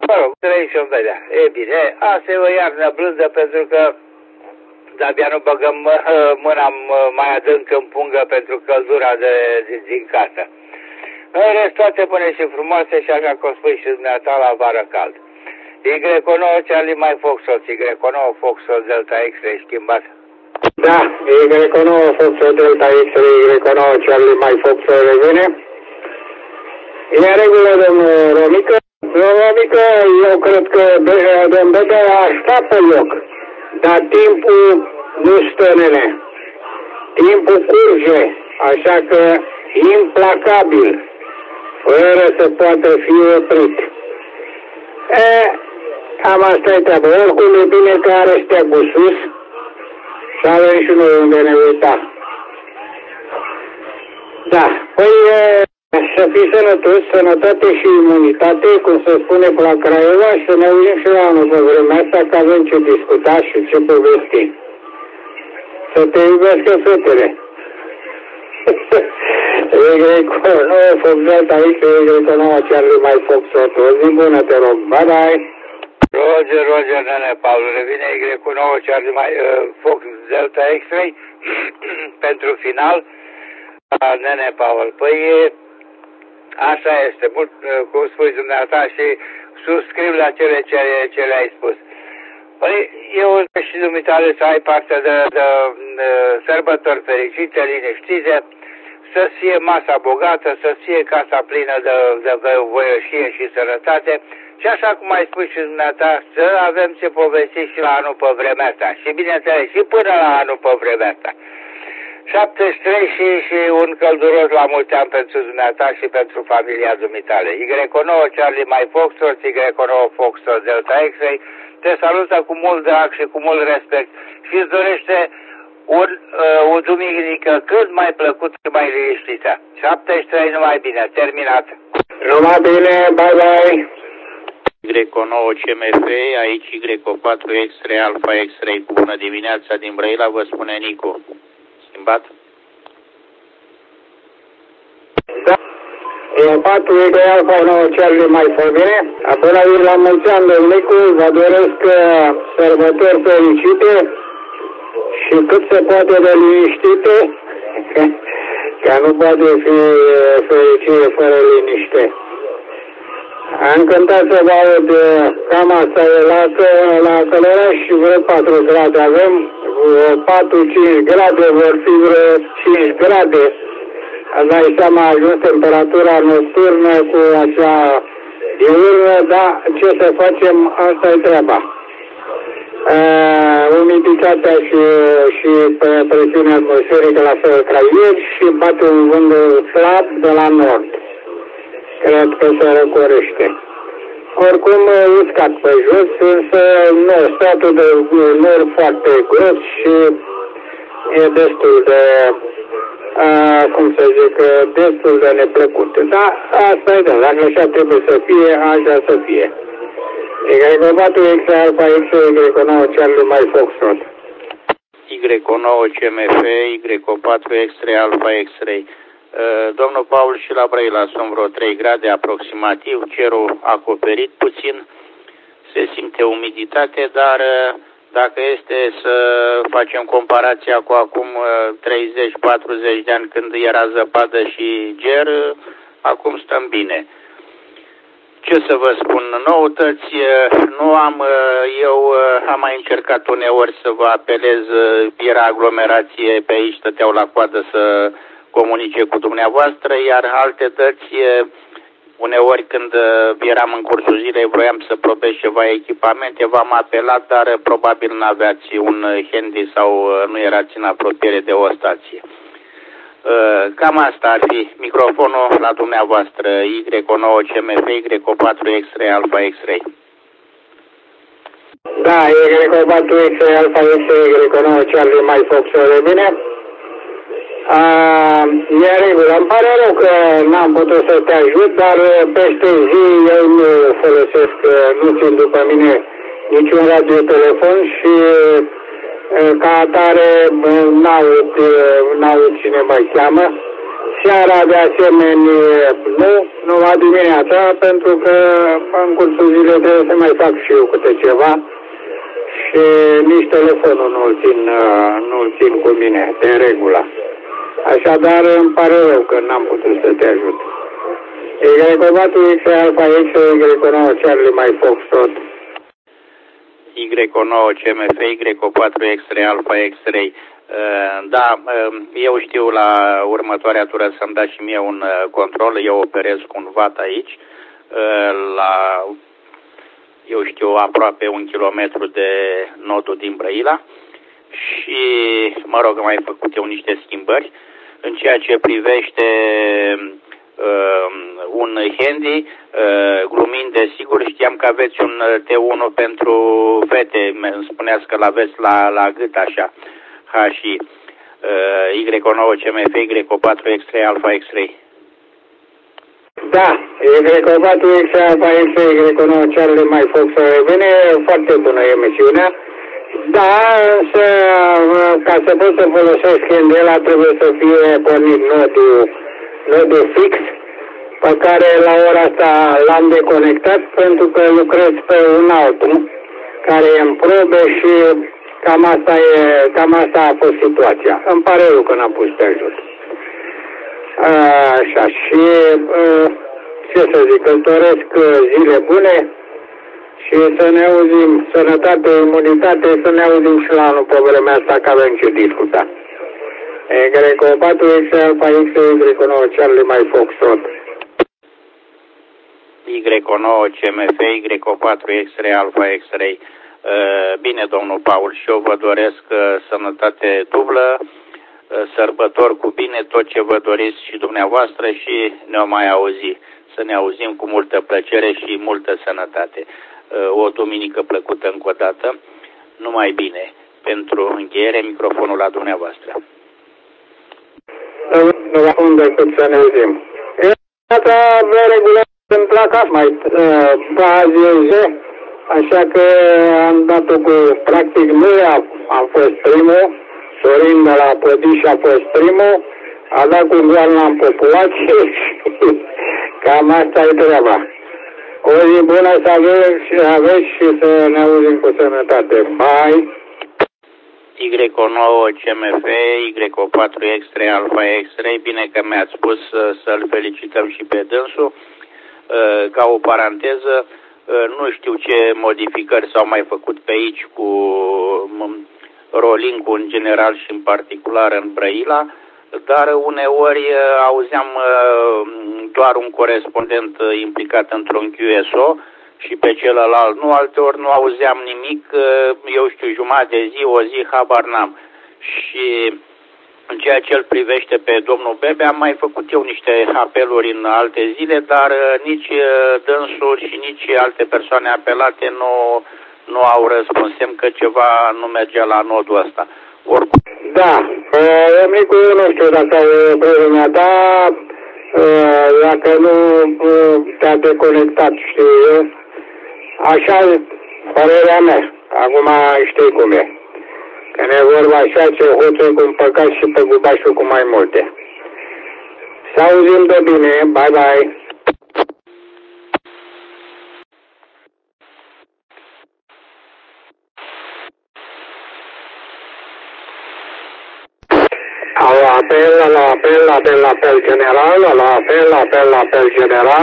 Mă rog, trăi și-o vedea. E bine, asta e o iarnă blândă pentru că de-abia nu băgăm mâna mai adânc în pungă pentru căldura din casă. În rest, toate bune și frumoase și așa cum spui și dumneata, la vară cald. Y9 Charlie mai Foxtrot, Y9 Foxtrot Delta X-ray schimbat. Da, Y9 Foxtrot Delta X-ray, Y9 Charlie mai Foxtrot revine. E în regulă, domnul Romică. Domnul Romică, eu cred că domnul Bedea asta pe loc. Dar timpul nu stă, nene. Timpul curge, așa că implacabil, fără să poată fi oprit. Cam asta e treaba. Oricum e bine că are steagul sus și avem și noi unde ne uita. Da, păi să fii sănătos, sănătate și imunitate, cum se spune pe la Craiova, și să ne auzim și la anul pe vremea asta, că avem ce discuta și ce povesti. Să te iubească fetele. Y9 Foxtrot aici, Y9 Charlie mai Foxtrot. O zi bună, te rog. Bye, bye. Roger, nene, Paul, revine Y9 Charlie mai Fox Delta X-ray pentru final. Nene, Paul, păi așa este, mult, cum spui dumneata, și subscriu la cele ce le-ai spus. Păi, eu și dumitale să ai parte de sărbători fericite, liniștite, să fie masa bogată, să fie casa plină de voioșie și sănătate și așa cum ai spus și dumneata, să avem ce povesti și la anul pe vremea asta și bineînțeles și până la anul pe vremea asta. 73 și un călduros la mulți ani pentru dumneata și pentru familia dumitale. Y9 Charlie mai Foxtrot, Y9 Foxtrot Delta X-ray, te salută cu mult drag și cu mult respect și îți dorește o duminică cât mai plăcut și mai liniștită. 73 numai bine, terminat. Numai bine, bye bye. Y9 CMF, aici Y4 X-ray Alpha X-ray, cu bună dimineața din Brăila, vă spune Nicu. Schimbat? Da. Y4 X-ray Alpha 9 Charlie mai bine. Apoi la mulți ani, domnul Nicu, vă doresc sărbători fericite și cât se poate de liniștite, că nu poate fi fericire fără liniște. Am cântat să vă aud, cam asta e la Călăraș și vreo 4 grade avem, 4-5 grade, vor fi vreo 5 grade. Îți dai seama, a ajuns temperatura nocturnă cu acea diurnă, dar ce să facem, asta e treaba. Umiditatea și presiunea atmosferică la fel ca ieri și bate un vânt slab de la nord. Cred că se răcorește. Oricum uscat pe jos, însă nu, stratul de nord foarte gros și e destul de, cum să zic, destul de neplăcut. Dar asta e, dacă așa trebuie să fie, așa să fie. Y4 X Alpha X-ray, Y9 Charlie mai Foxtrot. Y9 CMF, Y4 X-ray Alpha X-ray. Domnul Paul, și la Brăila sunt vreo 3 grade aproximativ, cerul acoperit puțin, se simte umiditate, dar dacă este să facem comparația cu acum 30-40 de ani când era zăpadă și ger, acum stăm bine. Ce să vă spun, noutăți nu am, eu am mai încercat uneori să vă apelez, era aglomerație pe aici, stăteau la coadă să comunice cu dumneavoastră, iar alte dăți, uneori când eram în cursul zilei, vroiam să probez ceva echipamente, v-am apelat, dar probabil n-aveați un handy sau nu erați în apropiere de o stație. Cam asta ar fi microfonul la dumneavoastră, Y9 CMF, Y4 X-ray Alpha X-ray. Da, Y4 X-ray Alpha X-ray, Y9 Charlie mai Foxtrot, bine? E în regulă. Îmi pare rău că n-am putut să te ajut, dar peste zi eu nu folosesc, nu țin după mine niciun radiotelefon și ca atare n-aud cine mă cheamă Seara de asemenea nu, numai dimineața, pentru că în cursul zilei trebuie să mai fac și eu câte ceva și nici telefonul nu-l țin cu mine, de regulă. Așadar îmi pare rău că n-am putut să te ajut. Y-covatul X Alpha X, Y9 Charlie mai Foxtrot. Y9 CMF, Y4 X-Ray Alpha X-Ray. Da, eu știu la următoarea tură să-mi dați și mie un control, eu operez cu un VAT aici, la, eu știu, aproape 1 kilometru de nodul din Brăila și, mă rog, am mai făcut eu niște schimbări. În ceea ce privește un handy, glumind, desigur, știam că aveți un T1 pentru fete, îmi spuneați că l-aveți la gât așa. Și Y9 CMF, Y4 X-Ray Alpha X-Ray. Da, Y4 X-Ray Alpha X-Ray, Y9 Charlie mai Fox revine, foarte bună emisiunea. Da, însă, ca să pot să folosesc Candela trebuie să fie pornit nodul fix, pe care la ora asta l-am deconectat pentru că lucrez pe un altul care e în probe și cam asta a fost situația. Îmi pare rău că n-am pus pe ajut. Așa, și ce să zic, îți doresc zile bune și să ne auzim, sănătate, imunitate, să ne auzim și la anul pe vremea asta, că avem ce discuta. Y4 X Alpha X, Y9 Charlie mai Foxtrot. Y9 CMF, Y4 X-Ray Alpha X-Ray. Bine, domnul Paul, și eu vă doresc sănătate dublă, sărbători cu bine, tot ce vă doriți și dumneavoastră și ne-o mai auzi. Să ne auzim cu multă plăcere și multă sănătate. O duminică plăcută încă o dată. Numai bine. Pentru încheiere, microfonul la dumneavoastră. Nu răspund decât să ne auzim. Data regulat sunt la casă mai bazeze, așa că am dat-o cu, practic nu am fost primul, Sorin de la Pădiș a fost primul, a dat cu goalna în populație și cam asta e treaba. O zi bună să aveți și să ne auzim cu sănătate. Bye! Y9 CMF, Y4 X-Ray Alpha X-Ray, bine că mi-ați spus să-l felicităm și pe dânsul. Ca o paranteză, nu știu ce modificări s-au mai făcut pe aici cu rolling-ul în general și în particular în Brăila, dar uneori auzeam doar un corespondent implicat într-un QSO și pe celălalt nu, alteori nu auzeam nimic, eu știu, jumătate de zi, o zi, habar n-am. Și în ceea ce îl privește pe domnul Bebe, am mai făcut eu niște apeluri în alte zile, dar nici dânsul și nici alte persoane apelate nu au răspuns, semn că ceva nu mergea la nodul ăsta. Oricum. Da, Micu, nu știu dacă e problema ta, dacă nu te-a deconectat, știu eu. Așa, părerea mea, acum știi cum e. Când e vorba așa, ce hoțul cu un păcat și pe gubașul cu mai multe. Să auzim de bine, bye bye! Apel general, apel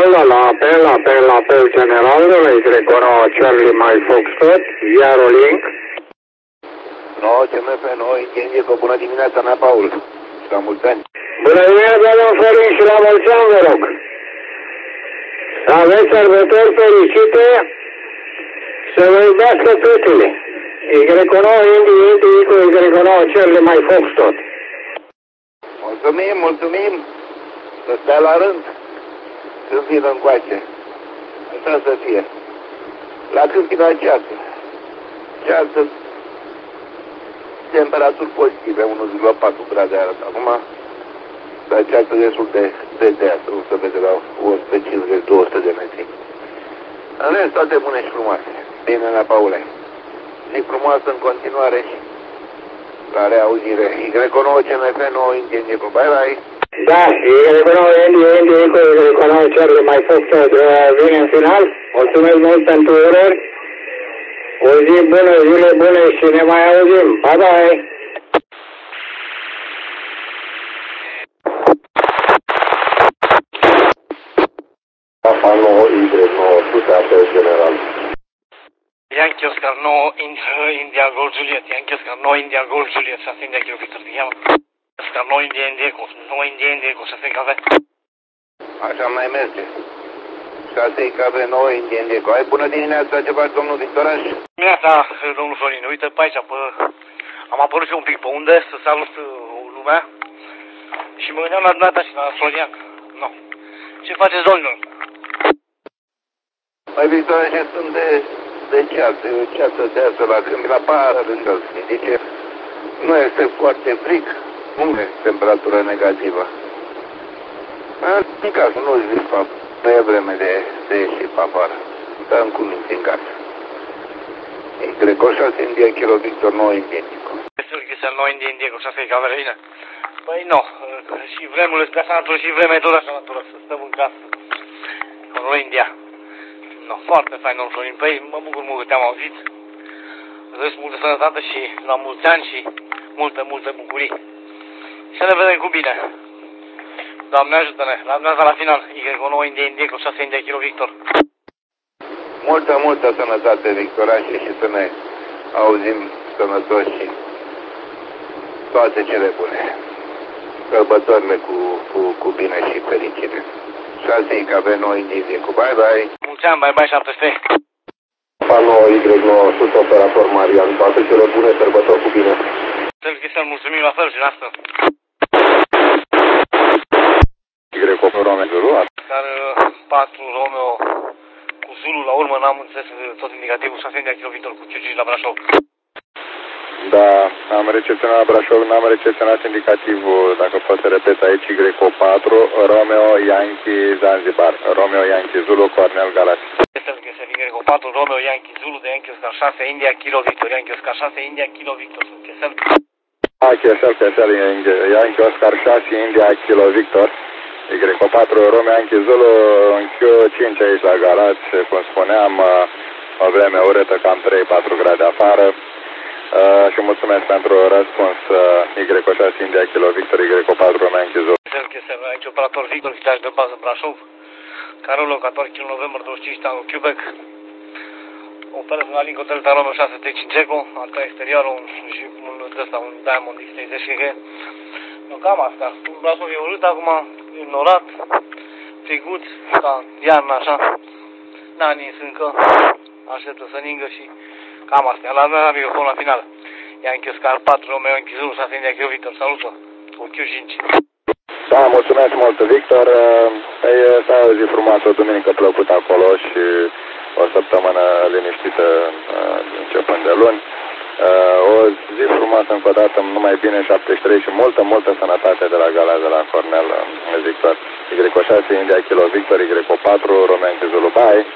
general, Y9 Charlie mai Foxtrot, iar link. 9 CMF, 9 intenție, cu bună dimineața, mea Paul. Și la mulți ani. Bună dimineața, domnul Florin, și la mulți ani, vă rog. Să aveți sărbători fericite, să vă iubească fetele. Y9 Indy cu Y9 Charlie mai Foxtrot. Mulțumim, să stea la rând, când vină încoace. Așa să fie. La când vine ceasă, temperaturi pozitive, 1,4 grade arată. Acum, la ceasă destul de deasă, o să vede la 150-200 de metri. În rest, toate bune și frumoase. Bine, la Paule. Zi frumoasă în continuare și la reauzire. Y9 CMF 9 intenție cu bye bye. Da, India cu Charlie mai Foxtrot vine în final. Mulțumesc mult pentru urări. O zi bună, zile bune și ne mai auzim. Bye bye! Papa 9, Y900, apel general. Yankee Oscar 9, India Gold Juliet. Yankee Oscar 9, India Gold Juliet. 6 India Kilo Victor. Oscar 9, India Eco. 9 India Eco. 6 KV. Așa mai merge. 6 KV 9 Indian Deco. Ai bună dimineața, ce faci, domnul Victoraș? Dimineața, domnul Florin. Uite pe aici, am apărut și un pic pe unde să salut lumea. Și mă gândeam la dumneata și la Florian. No. Ce faceți, domnul? Mai Victoraș, sunt de ceață de asta la când la pară lângă zice, nu este foarte frig, nu este temperatură negativă. În casă, nu zic, nu e vreme de ieșit pe afară. Stăm cu minți în casă. Greco 6 India Kilo Victor 9 India Deco. Este 9 India Deco 6 KV. Păi nu, și vremurile sunt așa natură și vremea e tot așa natură, să stăm în casă. În India. No, foarte fain, domnul Florin. Păi, mă bucur mult că te-am auzit. Îți doresc multă sănătate și la mulți ani și multe bucurii. Să ne vedem cu bine. Doamne ajută-ne. La dumneavoastră la final. Y9 India Deco 6 India Kilo Victor. Multă sănătate, Victorașe, și să ne auzim sănătoși și toate cele bune. Sărbătorile cu bine și fericire. 6 KV 9 India Deco. Bye bye. Mulți ani, bye bye 700. Papa 9 Y900, operator Marian. Toate cele bune, sărbători cu bine. Să-l mulțumim la fel și la asta. Y8 Romeo Zulu. Dar 4 Romeo cu Zulu la urmă, n-am înțeles tot indicativul 6 India Kilo Victor cu Ciucici la Brașov. Da, am recepționat la Brașov, n-am recepționat indicativul, dacă poți să repet aici, Y4, Romeo Yankee Zanzibar, Romeo Yankee Zulu, Cornel Galați. Este Y4, Romeo Yankee Zulu de Yankee Oscar 6 India Kilo Victor, Yankee Oscar 6 India Kilo Victor, sunt Chesel. Chesel, Yankee Oscar 6 India Kilo Victor, Y4, Romeo Yankee Zulu, în Q5 aici la Galați, cum spuneam, o vreme urâtă, cam 3-4 grade afară. Și mulțumesc pentru răspuns. Y6 India Kilo Victor, Y4 Romeo Yankee Zulu. Chesel, aici operator Victor, vitaj de bază Brașov. Carol, locator, kilo November 25, Tango Quebec. Operează la Lincoln Delta Romeo 6 T5 Eco, alta exterioară, un Diamond X30G. Nu, cam asta. Brașov e urât, acum e înnorat, friguț, ca iarna așa. N-a nins încă, așteptă să ningă și cam astea. La mea microfon la final. Yankee Oscar 4, Romeo Yankee Zulu, 6 India Kilo Victor, salută, cu Q5. Da, mulțumesc mult, Victor. S-a auzit frumos, o duminică plăcută acolo și o săptămână liniștită începând de luni. O zi frumoasă încă o dată, numai bine, 73 și multă sănătate de la Galați, de la Cornel Victor. Y6 India Kilo Victor, Y4 Romeo Yankee Zulu, bye!